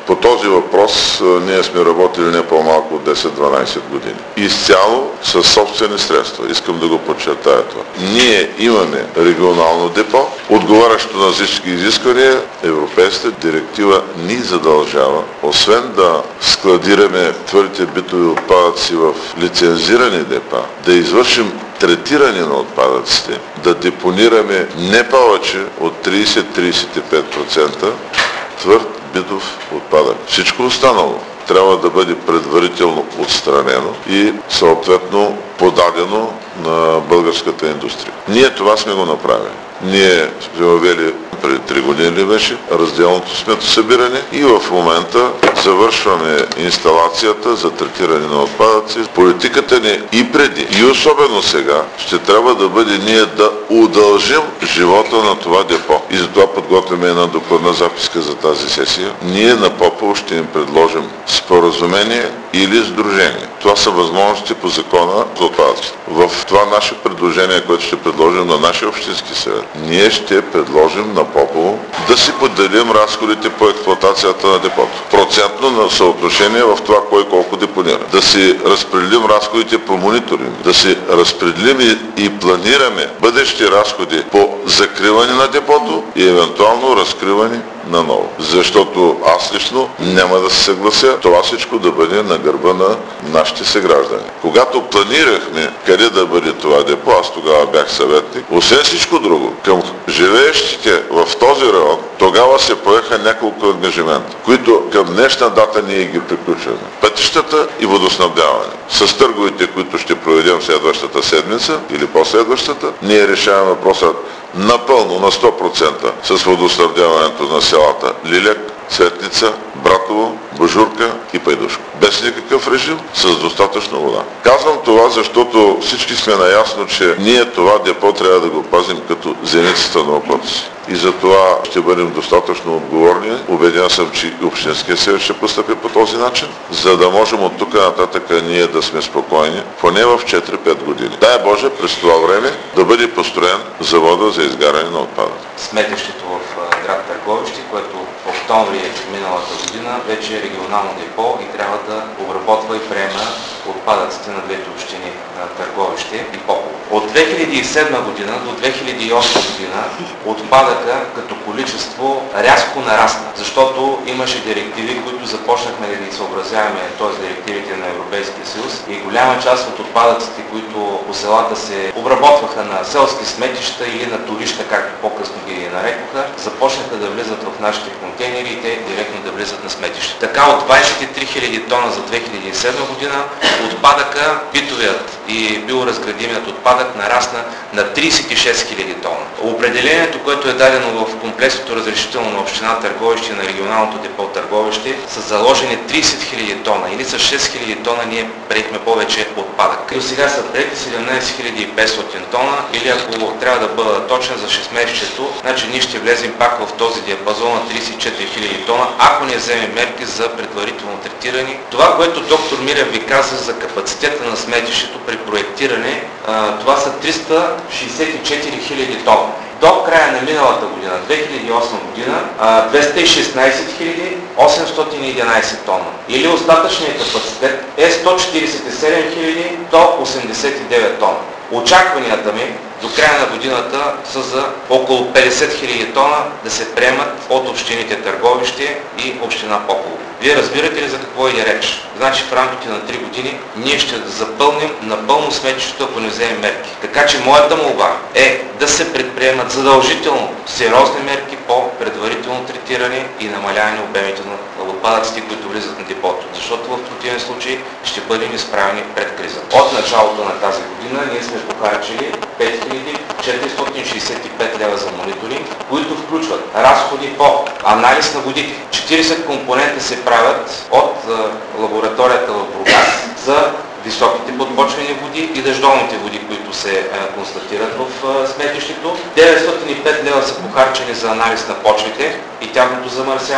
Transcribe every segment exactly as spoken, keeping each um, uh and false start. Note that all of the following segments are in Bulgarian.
По този въпрос ние сме работили не по-малко от десет-дванайсет години. Изцяло със собствени средства. Искам да го подчертая това. Ние имаме регионално депо, отговарящо на всички изисквания. Европейската директива ни задължава, освен да складираме твърдите битови отпадъци в лицензирани депа, да извършим третиране на отпадъците, да депонираме не повече от трийсет до трийсет и пет процента твърд битов отпадък. Всичко останало трябва да бъде предварително отстранено и съответно подадено на българската индустрия. Ние това сме го направили. Ние сме въвели преди три години ли беше разделното сметосъбиране и в момента завършваме инсталацията за третиране на отпадъци. Политиката ни и преди, и особено сега, ще трябва да бъде ние да удължим живота на това депо. И затова подготвяме една докладна записка за тази сесия. Ние на Попово ще им предложим споразумение или сдружение. Това са възможности по закона за отпадъците. В това наше предложение, което ще предложим на нашия общински съвет, ние ще предложим на Попово да си поделим разходите по експлоатацията на депото. Процентно на съотношение в това кой колко депонира. Да си разпределим разходите по мониторинг, да си разпределим и, и планираме бъдещи разходи по закриване на депото и евентуално разкриване на ново. Защото аз лично няма да се съглася това всичко да бъде на гърба на нашите съграждани. Когато планирахме къде да бъде това депо, аз тогава бях съветник, освен всичко друго, към живеещите в този район, тогава се поеха няколко ангажимента, които към днешна дата ние ги приключваме. Пътищата и водоснабдяване. С търговете, които ще проведем следващата седмица или последващата, ние решаваме въпроса напълно на сто процента с водоснабдяването на селата Лиляк, Цветница, Братово, Божурка и Пайдушко. Без никакъв режим, с достатъчно вода. Казвам това, защото всички сме наясно, че ние това депо трябва да го пазим като зеницата на окото си. И за това ще бъдем достатъчно отговорни. Убеден съм, че и Общинския съвет ще постъпи по този начин, за да можем от тук нататък ние да сме спокойни, поне в четири-пет години. Дай Боже, през това време да бъде построен завода за изгаряне на отпадъци. Сметището в град Търговище, което в октомври миналата година вече е регионално депо и трябва да обработва и приема отпадъците на двете общини Търговище и Попово. От две хиляди и седма година до две хиляди и осма година отпадъка като количество рязко нарасна, защото имаше директиви, които започнахме да ги съобразяваме, т.е. директивите на Европейския съюз, и голяма част от отпадъците, които по селата се обработваха на селски сметища или на турища, както по-късно ги нарекоха, започнаха да влизат в нашите контейнери и те директно да влизат на сметища. Така от двадесет и три хиляди тона за две хиляди и седма година отпадъка, битовият и биоразградимият отпадък нарасна на тридесет и шест хиляди тона. Определението, което е дадено в комплексното разрешително на община Търговище и на регионалното депо Търговище, са заложени тридесет хиляди тона или с шест хиляди тона ние приехме повече отпадък. До сега са приети седемнадесет хиляди и петстотин тона или ако трябва да бъда точен за шестмесечието, значи ние ще влезем пак в този диапазон на тридесет и четири хиляди тона, ако не вземем мерки за предварително третиране. Това, което доктор Мирев ви каза за капацитета на сметището при проектиране, това са триста шестдесет и четири хиляди тона. До края на миналата година, две хиляди и осма година, двеста и шестнадесет хиляди осемстотин и единадесет тона. Или остатъчният капацитет е сто четиридесет и седем хиляди сто осемдесет и девет тона. Очакванията ми до края на годината са за около петдесет хиляди тона да се приемат от общините Търговище и община Попово. Вие разбирате ли за какво е реч? Значи в рамките на три години ние ще запълним напълно сметището, ако не вземем мерки. Така че моята молба е да се предприемат задължително сериозни мерки по предварително третиране и намаляване обемите на отпадъците, които влизат на депото. Защото в противен случай ще бъдем изправени пред криза. От началото на тази година ние сме похарчили пет хиляди четиристотин шестдесет и пет лева за мониторинг, които включват разходи по анализ на водите. четиридесет компонента се правят от лабораторията в Бургас за високите подпочвени води и дъждовните води, които се констатират в сметището. деветстотин и пет лева са похарчени за анализ на почвите и тяхното замърсяване.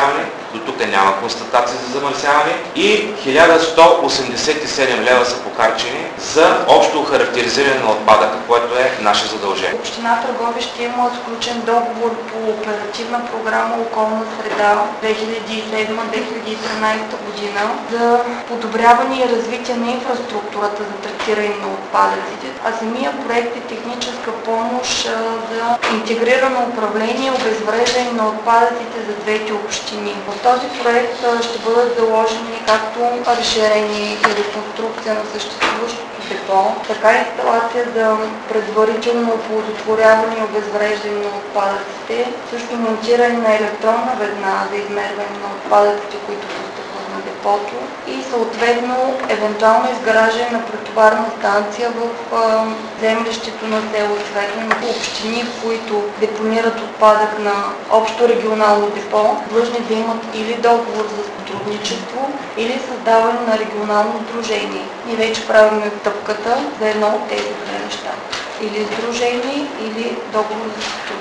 До тук няма констатации за замърсяване и хиляда сто осемдесет и седем лева са похарчени за общо характеризиране на отпадъка, което е наше задължение. Община Търговище има сключен договор по оперативна програма Околна среда две хиляди и седма - две хиляди и тринадесета година за подобряване и развитие на инфраструктурата за третиране на отпадъците, а самия проект е техническа помощ за интегрирано управление и обезвреждане на отпадъците за двете общини. В този проект ще бъдат заложени както разширение и реконструкция на съществуващото депо, така и инсталация за предварително оползотворяване и обезвреждане на отпадъците, също монтиране на електронна ведна за измерване на отпадъците, които постъпват на депото и съответно евентуално изграждане на претоварна станция в а, землището на село Светло. Общини, които депонират отпадък на общо регионално депо, длъжни да имат или договор за сътрудничество, или създаване на регионално сдружение. Ние вече правим стъпката за едно от тези две неща. Или сдружение, или договор за сътрудничество.